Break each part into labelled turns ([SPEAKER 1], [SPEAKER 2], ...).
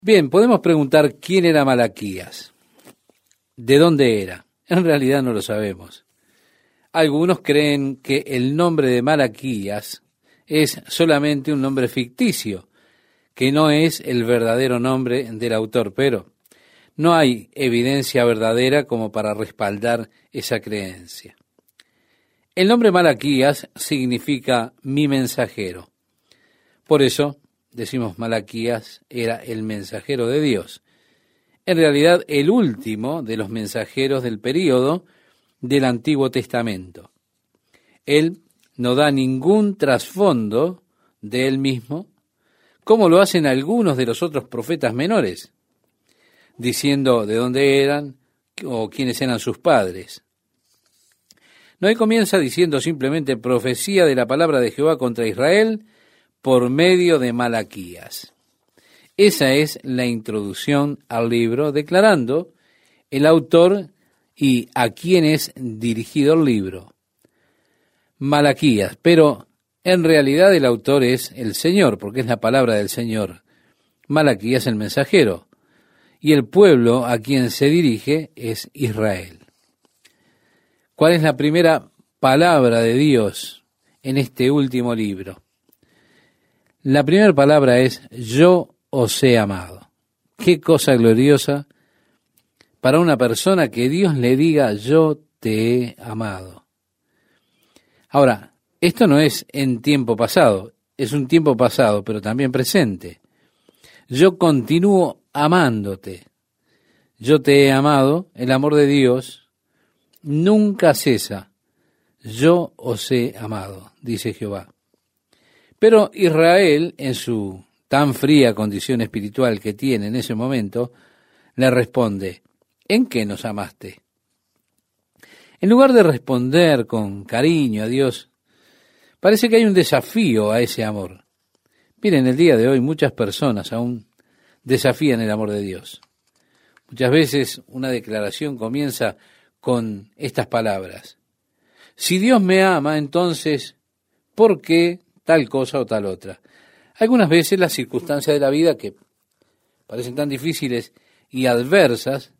[SPEAKER 1] Bien, podemos preguntar quién era Malaquías, de dónde era. En realidad no lo sabemos. Algunos creen que el nombre de Malaquías es solamente un nombre ficticio, que no es el verdadero nombre del autor, pero no hay evidencia verdadera como para respaldar esa creencia. El nombre Malaquías significa mi mensajero. Por eso decimos Malaquías era el mensajero de Dios. En realidad, el último de los mensajeros del período del Antiguo Testamento. Él no da ningún trasfondo de él mismo, como lo hacen algunos de los otros profetas menores, diciendo de dónde eran o quiénes eran sus padres. No, él comienza diciendo simplemente profecía de la palabra de Jehová contra Israel por medio de Malaquías. Esa es la introducción al libro, declarando el autor y a quién es dirigido el libro. Malaquías, pero en realidad el autor es el Señor, porque es la palabra del Señor. Malaquías el mensajero, y el pueblo a quien se dirige es Israel. ¿Cuál es la primera palabra de Dios en este último libro? La primera palabra es yo os he amado. Qué cosa gloriosa para una persona que Dios le diga yo te he amado. Ahora, esto no es en tiempo pasado, es un tiempo pasado, pero también presente. Yo continúo amándote. Yo te he amado, el amor de Dios nunca cesa. Yo os he amado, dice Jehová. Pero Israel, en su tan fría condición espiritual que tiene en ese momento, le responde, ¿en qué nos amaste? En lugar de responder con cariño a Dios, parece que hay un desafío a ese amor. Miren, el día de hoy muchas personas aún desafían el amor de Dios. Muchas veces una declaración comienza con estas palabras. Si Dios me ama, entonces, ¿por qué tal cosa o tal otra? Algunas veces las circunstancias de la vida que parecen tan difíciles y adversas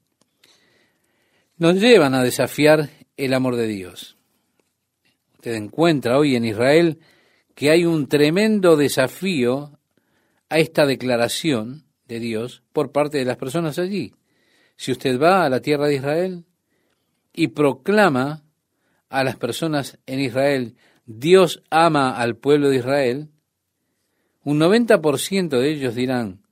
[SPEAKER 1] nos llevan a desafiar el amor de Dios. Usted encuentra hoy en Israel que hay un tremendo desafío a esta declaración de Dios por parte de las personas allí. Si usted va a la tierra de Israel y proclama a las personas en Israel, Dios ama al pueblo de Israel, un 90% de ellos dirán,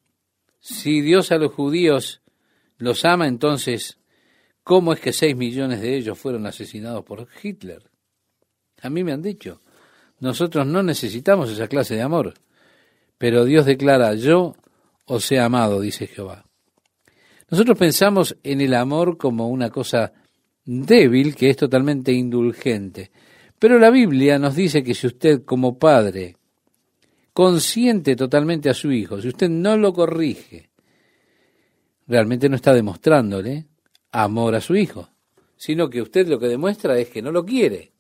[SPEAKER 1] si Dios a los judíos los ama, entonces, ¿cómo es que 6 millones de ellos fueron asesinados por Hitler? A mí me han dicho, nosotros no necesitamos esa clase de amor, pero Dios declara, yo os he amado, dice Jehová. Nosotros pensamos en el amor como una cosa débil que es totalmente indulgente, pero la Biblia nos dice que si usted como padre consiente totalmente a su hijo, si usted no lo corrige, realmente no está demostrándole amor a su hijo, sino que usted lo que demuestra es que no lo quiere.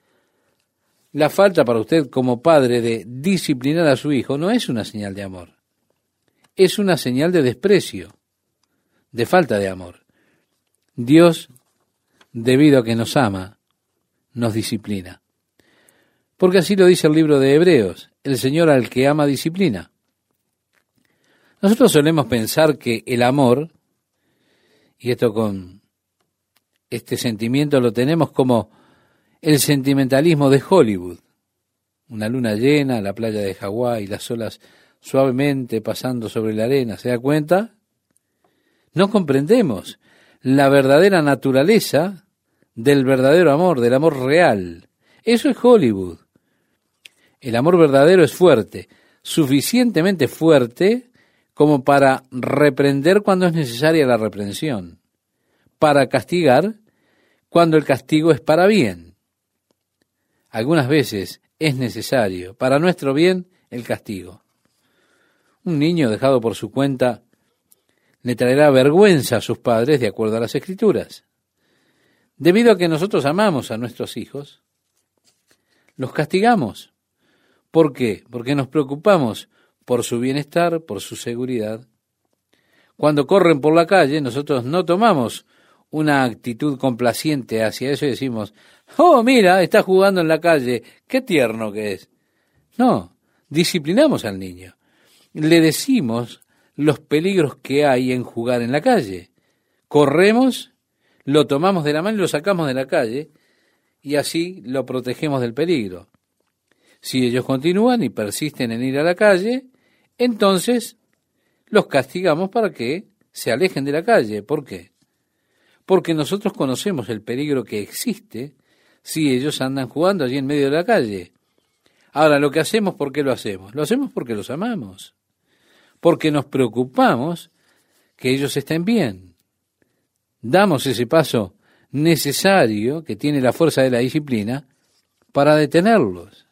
[SPEAKER 1] La falta para usted como padre de disciplinar a su hijo no es una señal de amor, es una señal de desprecio, de falta de amor. Dios, debido a que nos ama, nos disciplina. Porque así lo dice el libro de Hebreos, el Señor al que ama disciplina. Nosotros solemos pensar que el amor, y esto con este sentimiento lo tenemos como el sentimentalismo de Hollywood, una luna llena, la playa de Hawái, las olas suavemente pasando sobre la arena, ¿se da cuenta? No comprendemos la verdadera naturaleza del verdadero amor, del amor real. Eso es Hollywood. El amor verdadero es fuerte, suficientemente fuerte como para reprender cuando es necesaria la reprensión, para castigar cuando el castigo es para bien. Algunas veces es necesario, para nuestro bien, el castigo. Un niño dejado por su cuenta le traerá vergüenza a sus padres de acuerdo a las Escrituras. Debido a que nosotros amamos a nuestros hijos, los castigamos. ¿Por qué? Porque nos preocupamos por su bienestar, por su seguridad. Cuando corren por la calle, nosotros no tomamos una actitud complaciente hacia eso y decimos, oh, mira, está jugando en la calle, qué tierno que es. No, disciplinamos al niño. Le decimos los peligros que hay en jugar en la calle. Corremos, lo tomamos de la mano y lo sacamos de la calle y así lo protegemos del peligro. Si ellos continúan y persisten en ir a la calle, entonces los castigamos para que se alejen de la calle. ¿Por qué? Porque nosotros conocemos el peligro que existe si ellos andan jugando allí en medio de la calle. Ahora, lo que hacemos, ¿por qué lo hacemos? Lo hacemos porque los amamos, porque nos preocupamos que ellos estén bien. Damos ese paso necesario que tiene la fuerza de la disciplina para detenerlos.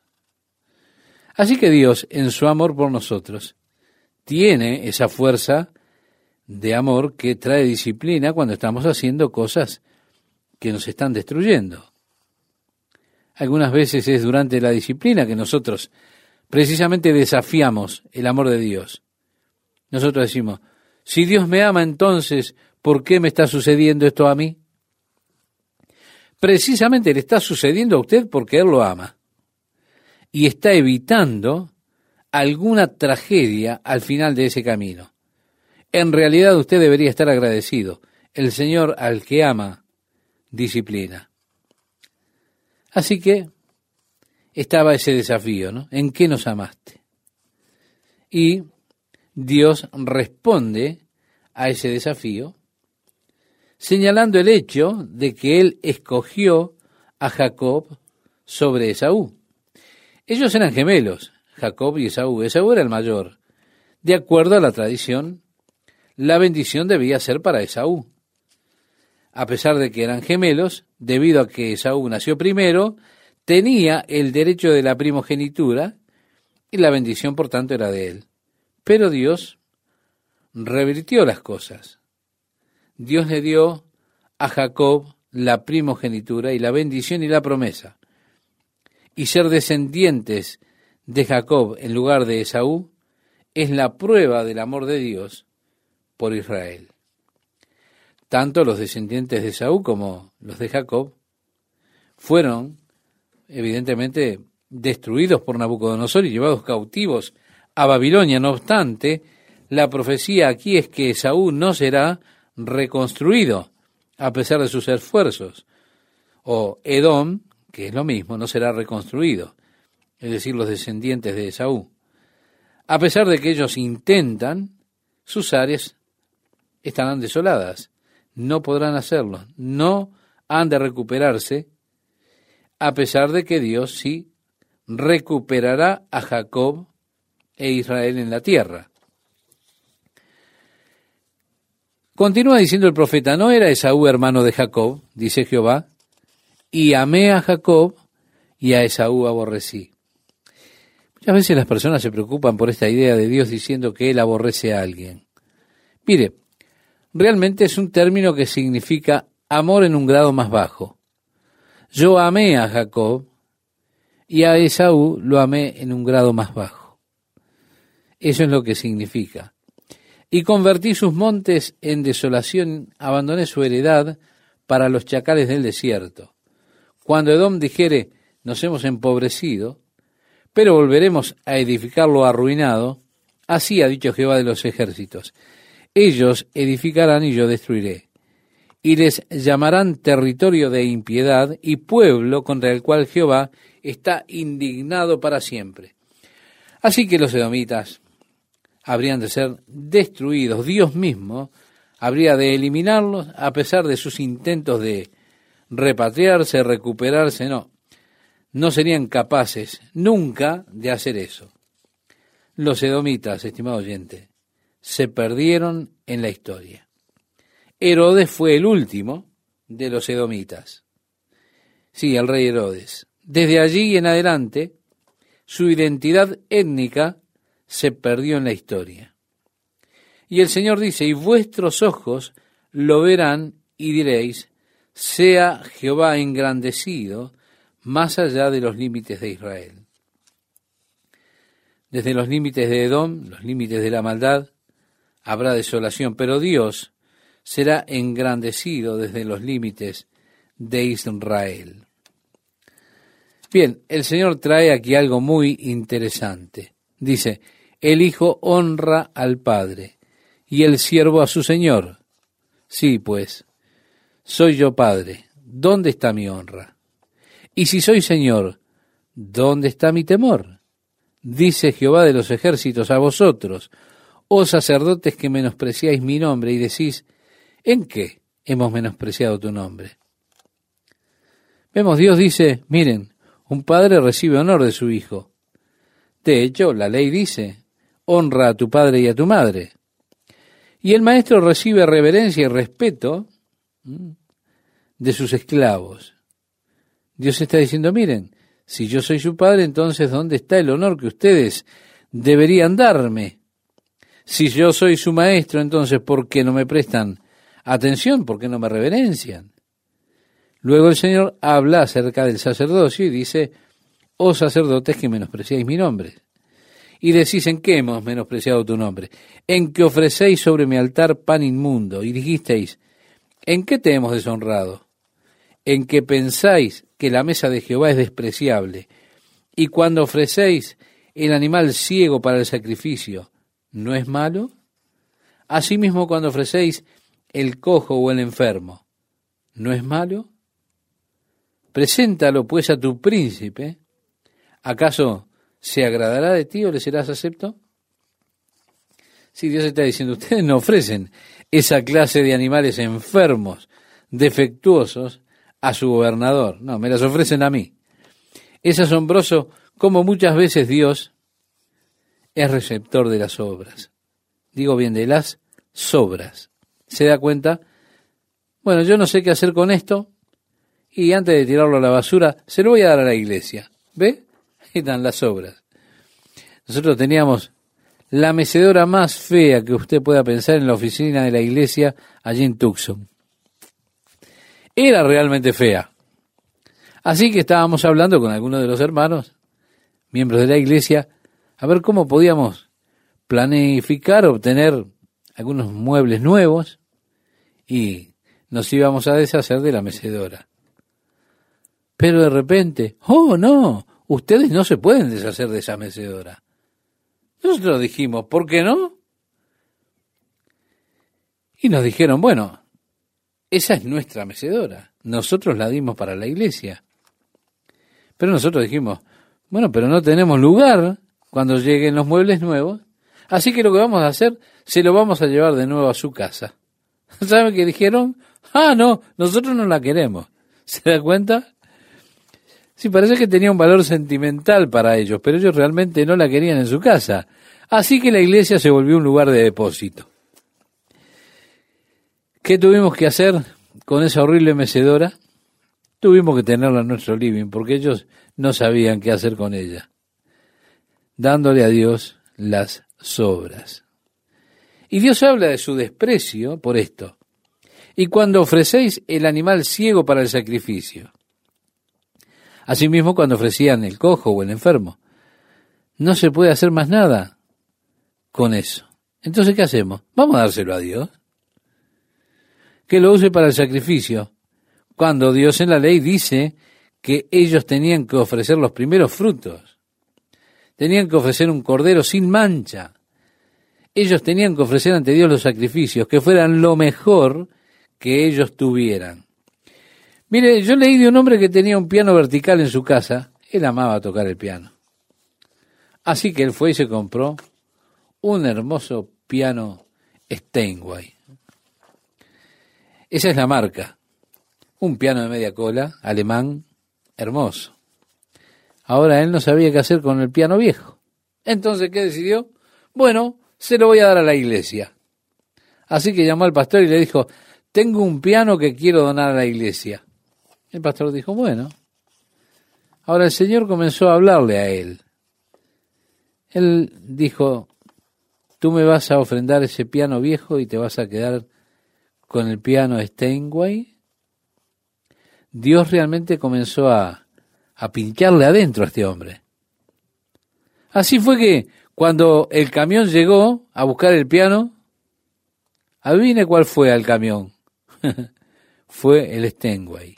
[SPEAKER 1] Así que Dios, en su amor por nosotros, tiene esa fuerza de amor que trae disciplina cuando estamos haciendo cosas que nos están destruyendo. Algunas veces es durante la disciplina que nosotros precisamente desafiamos el amor de Dios. Nosotros decimos, si Dios me ama, entonces, ¿por qué me está sucediendo esto a mí? Precisamente le está sucediendo a usted porque Él lo ama y está evitando alguna tragedia al final de ese camino. En realidad usted debería estar agradecido. El Señor al que ama, disciplina. Así que estaba ese desafío, ¿no? ¿En qué nos amaste? Y Dios responde a ese desafío señalando el hecho de que Él escogió a Jacob sobre Esaú. Ellos eran gemelos, Jacob y Esaú. Esaú era el mayor. De acuerdo a la tradición, la bendición debía ser para Esaú. A pesar de que eran gemelos, debido a que Esaú nació primero, tenía el derecho de la primogenitura y la bendición, por tanto, era de él. Pero Dios revirtió las cosas. Dios le dio a Jacob la primogenitura y la bendición y la promesa. Y ser descendientes de Jacob en lugar de Esaú es la prueba del amor de Dios por Israel. Tanto los descendientes de Esaú como los de Jacob fueron, evidentemente, destruidos por Nabucodonosor y llevados cautivos a Babilonia. No obstante, la profecía aquí es que Esaú no será reconstruido a pesar de sus esfuerzos. O Edom, que es lo mismo, no será reconstruido, es decir, los descendientes de Esaú. A pesar de que ellos intentan, sus áreas estarán desoladas. No podrán hacerlo, no han de recuperarse, a pesar de que Dios sí recuperará a Jacob e Israel en la tierra. Continúa diciendo el profeta, no era Esaú hermano de Jacob, dice Jehová, y amé a Jacob y a Esaú aborrecí. Muchas veces las personas se preocupan por esta idea de Dios diciendo que Él aborrece a alguien. Mire, realmente es un término que significa amor en un grado más bajo. Yo amé a Jacob y a Esaú lo amé en un grado más bajo. Eso es lo que significa. Y convertí sus montes en desolación, abandoné su heredad para los chacales del desierto. Cuando Edom dijere, nos hemos empobrecido, pero volveremos a edificar lo arruinado, así ha dicho Jehová de los ejércitos. Ellos edificarán y yo destruiré, y les llamarán territorio de impiedad y pueblo contra el cual Jehová está indignado para siempre. Así que los edomitas habrían de ser destruidos. Dios mismo habría de eliminarlos a pesar de sus intentos de repatriarse, recuperarse. No serían capaces nunca de hacer eso. Los edomitas, estimado oyente, se perdieron en la historia. Herodes fue el último de los edomitas. Sí, el rey Herodes. Desde allí en adelante, su identidad étnica se perdió en la historia. Y el Señor dice, y vuestros ojos lo verán y diréis, sea Jehová engrandecido más allá de los límites de Israel. Desde los límites de Edom, los límites de la maldad, habrá desolación, pero Dios será engrandecido desde los límites de Israel. Bien, el Señor trae aquí algo muy interesante. Dice, el Hijo honra al Padre y el siervo a su Señor. Sí, pues, soy yo Padre, ¿dónde está mi honra? Y si soy Señor, ¿dónde está mi temor? Dice Jehová de los ejércitos a vosotros, oh sacerdotes que menospreciáis mi nombre y decís, ¿en qué hemos menospreciado tu nombre? Vemos, Dios dice, miren, un padre recibe honor de su hijo. De hecho, la ley dice, honra a tu padre y a tu madre. Y el maestro recibe reverencia y respeto de sus esclavos. Dios está diciendo, miren, si yo soy su padre, entonces ¿dónde está el honor que ustedes deberían darme? Si yo soy su maestro, entonces ¿por qué no me prestan atención? ¿Por qué no me reverencian? Luego el Señor habla acerca del sacerdocio y dice, oh sacerdotes que menospreciáis mi nombre. Y decís, ¿en qué hemos menospreciado tu nombre? En que ofrecéis sobre mi altar pan inmundo. Y dijisteis, ¿en qué te hemos deshonrado? En que pensáis que la mesa de Jehová es despreciable. Y cuando ofrecéis el animal ciego para el sacrificio, ¿no es malo? Asimismo, cuando ofrecéis el cojo o el enfermo, ¿no es malo? Preséntalo pues a tu príncipe. ¿Acaso se agradará de ti o le serás acepto? Si Dios está diciendo, ustedes no ofrecen esa clase de animales enfermos, defectuosos, a su gobernador. No, me las ofrecen a mí. Es asombroso cómo muchas veces Dios es receptor de las obras. Digo bien, de las sobras. ¿Se da cuenta? Bueno, yo no sé qué hacer con esto, y antes de tirarlo a la basura, se lo voy a dar a la iglesia. ¿Ve? Ahí están las obras. Nosotros teníamos la mecedora más fea que usted pueda pensar en la oficina de la iglesia allí en Tucson. Era realmente fea. Así que estábamos hablando con algunos de los hermanos, miembros de la iglesia, a ver cómo podíamos planificar, obtener algunos muebles nuevos y nos íbamos a deshacer de la mecedora. Pero de repente, ¡oh no! Ustedes no se pueden deshacer de esa mecedora. Nosotros dijimos, ¿por qué no? Y nos dijeron, bueno, esa es nuestra mecedora. Nosotros la dimos para la iglesia. Pero nosotros dijimos, bueno, pero no tenemos lugar cuando lleguen los muebles nuevos. Así que lo que vamos a hacer, se lo vamos a llevar de nuevo a su casa. ¿Saben qué dijeron? Ah, no, nosotros no la queremos. ¿Se da cuenta? Sí, parece que tenía un valor sentimental para ellos, pero ellos realmente no la querían en su casa. Así que la iglesia se volvió un lugar de depósito. ¿Qué tuvimos que hacer con esa horrible mecedora? Tuvimos que tenerla en nuestro living, porque ellos no sabían qué hacer con ella. Dándole a Dios las sobras. Y Dios habla de su desprecio por esto. Y cuando ofrecéis el animal ciego para el sacrificio, asimismo cuando ofrecían el cojo o el enfermo, no se puede hacer más nada con eso. Entonces, ¿qué hacemos? Vamos a dárselo a Dios. Que lo use para el sacrificio, cuando Dios en la ley dice que ellos tenían que ofrecer los primeros frutos. Tenían que ofrecer un cordero sin mancha. Ellos tenían que ofrecer ante Dios los sacrificios, que fueran lo mejor que ellos tuvieran. Mire, yo leí de un hombre que tenía un piano vertical en su casa. Él amaba tocar el piano. Así que él fue y se compró un hermoso piano Steinway. Esa es la marca. Un piano de media cola, alemán, hermoso. Ahora él no sabía qué hacer con el piano viejo. Entonces, ¿qué decidió? Bueno, se lo voy a dar a la iglesia. Así que llamó al pastor y le dijo, tengo un piano que quiero donar a la iglesia. El pastor dijo, bueno. Ahora el Señor comenzó a hablarle a él. Él dijo, tú me vas a ofrendar ese piano viejo y te vas a quedar con el piano Steinway. Dios realmente comenzó a pincharle adentro a este hombre. Así fue que cuando el camión llegó a buscar el piano, Adivine cuál fue al camión. Fue el Steinway.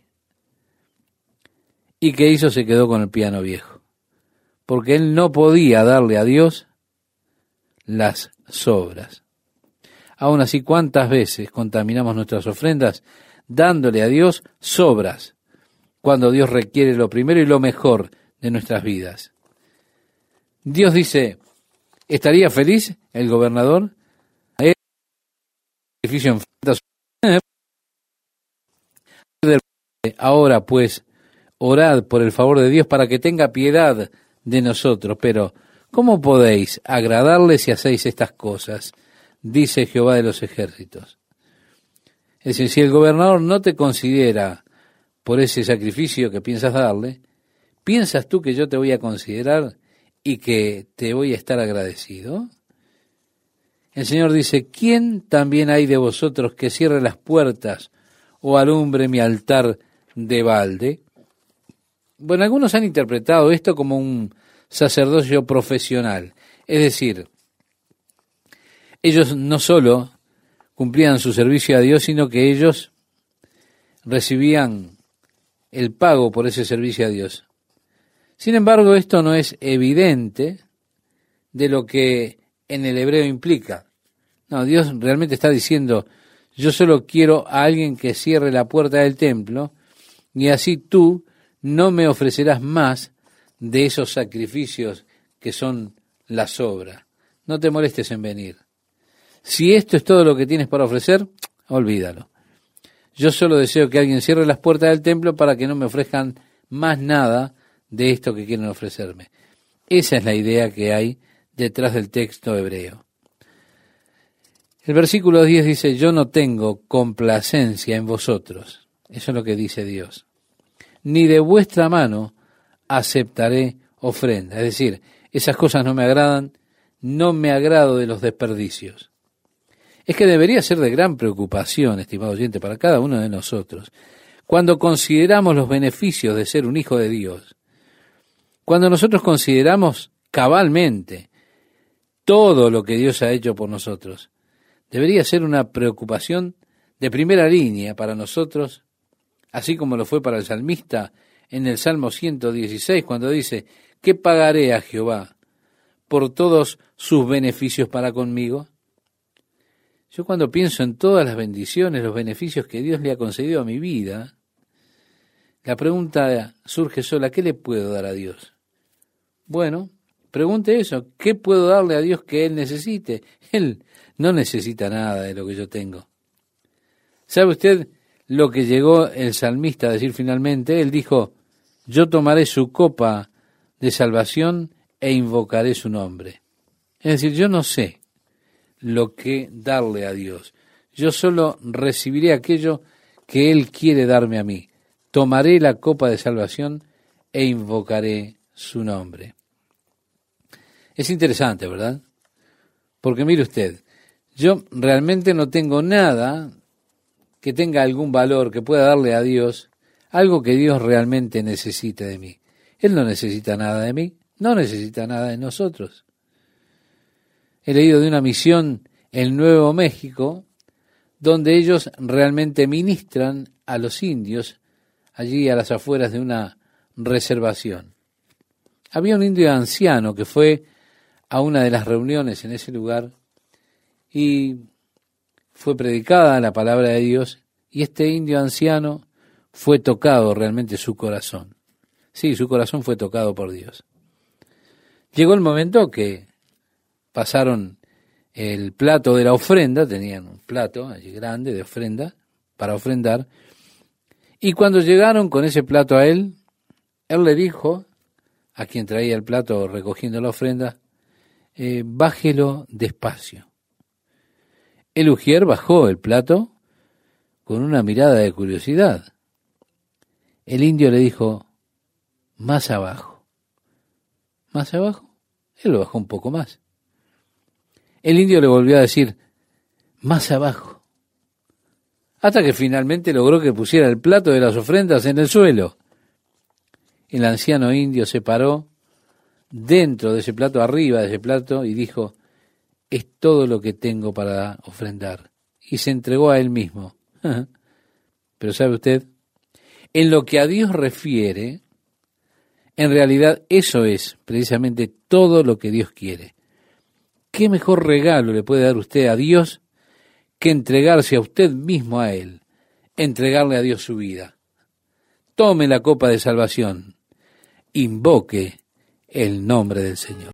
[SPEAKER 1] ¿Y qué hizo? Se quedó con el piano viejo. Porque él no podía darle a Dios las sobras. Aún así, ¿cuántas veces contaminamos nuestras ofrendas dándole a Dios sobras, cuando Dios requiere lo primero y lo mejor de nuestras vidas? Dios dice, ¿estaría feliz el gobernador? Ahora pues, orad por el favor de Dios para que tenga piedad de nosotros. Pero, ¿cómo podéis agradarle si hacéis estas cosas? Dice Jehová de los ejércitos. Es decir, si el gobernador no te considera por ese sacrificio que piensas darle, ¿piensas tú que yo te voy a considerar y que te voy a estar agradecido? El Señor dice, ¿quién también hay de vosotros que cierre las puertas o alumbre mi altar de balde? Bueno, algunos han interpretado esto como un sacerdocio profesional. Es decir, ellos no solo cumplían su servicio a Dios, sino que ellos recibían el pago por ese servicio a Dios. Sin embargo, esto no es evidente de lo que en el hebreo implica. No, Dios realmente está diciendo, yo solo quiero a alguien que cierre la puerta del templo, y así tú no me ofrecerás más de esos sacrificios que son la sobra. No te molestes en venir. Si esto es todo lo que tienes para ofrecer, olvídalo. Yo solo deseo que alguien cierre las puertas del templo para que no me ofrezcan más nada de esto que quieren ofrecerme. Esa es la idea que hay detrás del texto hebreo. El versículo 10 dice, yo no tengo complacencia en vosotros. Eso es lo que dice Dios. Ni de vuestra mano aceptaré ofrenda. Es decir, esas cosas no me agradan, no me agrado de los desperdicios. Es que debería ser de gran preocupación, estimado oyente, para cada uno de nosotros, cuando consideramos los beneficios de ser un hijo de Dios, cuando nosotros consideramos cabalmente todo lo que Dios ha hecho por nosotros, debería ser una preocupación de primera línea para nosotros, así como lo fue para el salmista en el Salmo 116, cuando dice, ¿qué pagaré a Jehová por todos sus beneficios para conmigo? Yo cuando pienso en todas las bendiciones, los beneficios que Dios le ha concedido a mi vida, la pregunta surge sola, ¿qué le puedo dar a Dios? Bueno, pregunte eso, ¿qué puedo darle a Dios que Él necesite? Él no necesita nada de lo que yo tengo. ¿Sabe usted lo que llegó el salmista a decir finalmente? Él dijo, yo tomaré su copa de salvación e invocaré su nombre. Es decir, yo no sé lo que darle a Dios. Yo solo recibiré aquello que Él quiere darme a mí. Tomaré la copa de salvación e invocaré su nombre. Es interesante, ¿verdad? Porque mire usted, yo realmente no tengo nada que tenga algún valor, que pueda darle a Dios algo que Dios realmente necesite de mí. Él no necesita nada de mí, no necesita nada de nosotros. He leído de una misión en Nuevo México, donde ellos realmente ministran a los indios allí a las afueras de una reservación. Había un indio anciano que fue a una de las reuniones en ese lugar y fue predicada la palabra de Dios, y este indio anciano fue tocado realmente su corazón. Sí, su corazón fue tocado por Dios. Llegó el momento que pasaron el plato de la ofrenda, tenían un plato allí grande de ofrenda para ofrendar, y cuando llegaron con ese plato a él le dijo a quien traía el plato recogiendo la ofrenda, bájelo despacio. El ujier bajó el plato con una mirada de curiosidad. El indio le dijo, más abajo. ¿Más abajo? Él lo bajó un poco más. El indio le volvió a decir, más abajo. Hasta que finalmente logró que pusiera el plato de las ofrendas en el suelo. El anciano indio se paró dentro de ese plato, arriba de ese plato, y dijo, es todo lo que tengo para ofrendar. y se entregó a Él mismo. Pero ¿sabe usted? En lo que a Dios refiere, en realidad eso es precisamente todo lo que Dios quiere. ¿Qué mejor regalo le puede dar usted a Dios que entregarse a usted mismo a Él, entregarle a Dios su vida? Tome la copa de salvación, invoque el nombre del Señor.